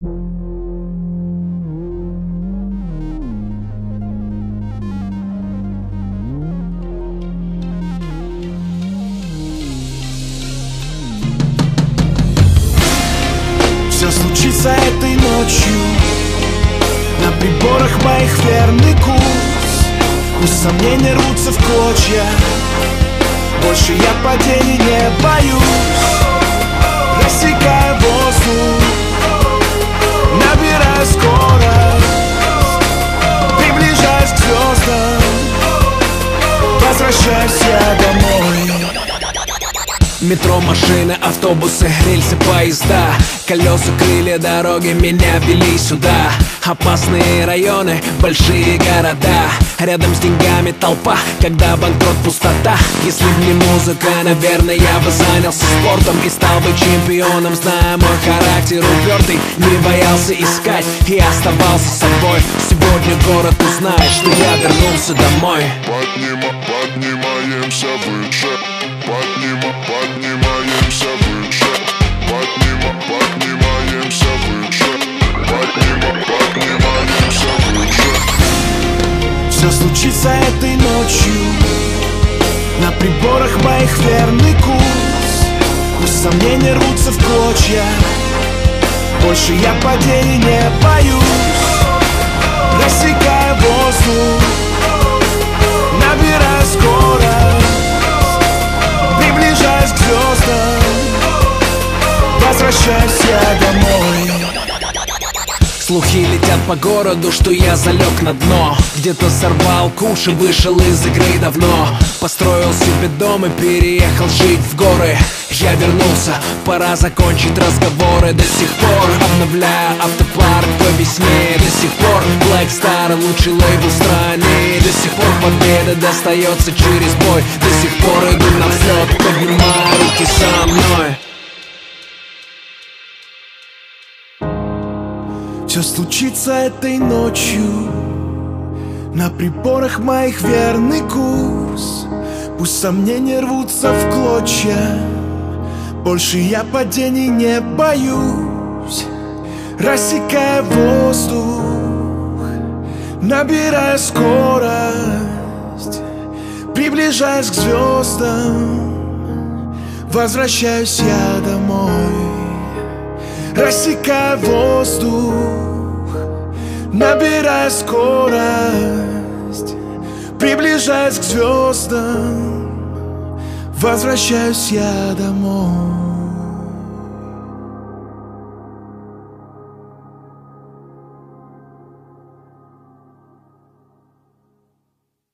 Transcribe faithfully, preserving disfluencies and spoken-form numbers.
Все случится этой ночью, на приборах моих верный курс. Пусть сомнения рвутся в клочья, больше я падений не боюсь. Рассекая воздух, набирая скорость, приближаясь к звездам, возвращаюсь я домой. Метро, машины, автобусы, рельсы, поезда, колеса, крылья, дороги меня вели сюда. Опасные районы, большие города, рядом с деньгами толпа, когда банкрот, пустота. Если б не музыка, наверное, я бы занялся спортом и стал бы чемпионом. Зная мой характер упертый, не боялся искать и оставался собой. Сегодня город узнает, что я вернулся домой. Поднима, поднимаемся выше, поднима, поднимаемся выше, поднима, поднимаемся выше, поднима, поднимаемся выше. Все случится этой ночью, на приборах моих верный курс. Пусть сомнения рвутся в клочья, больше я падений не боюсь. Рассекая воздух, набирая скорость, приближаясь к звездам, возвращаюсь я домой. Слухи летят по городу, что я залег на дно. Где-то сорвал куш и вышел из игры давно. Построил себе дом и переехал жить в горы. Я вернулся, пора закончить разговоры. До сих пор обновляя автопарк по весне. До сих пор Black Star лучший лейбл в стране. До сих пор победа достается через бой. До сих пор иду на взлет, поднимая руки со мной. Все случится этой ночью, на приборах моих верный курс. Пусть сомнения рвутся в клочья, больше я падений не боюсь. Рассекая воздух, набирая скорость, приближаясь к звездам, возвращаюсь я домой. Рассекая воздух, набирая скорость, приближаясь к звездам, возвращаюсь я домой.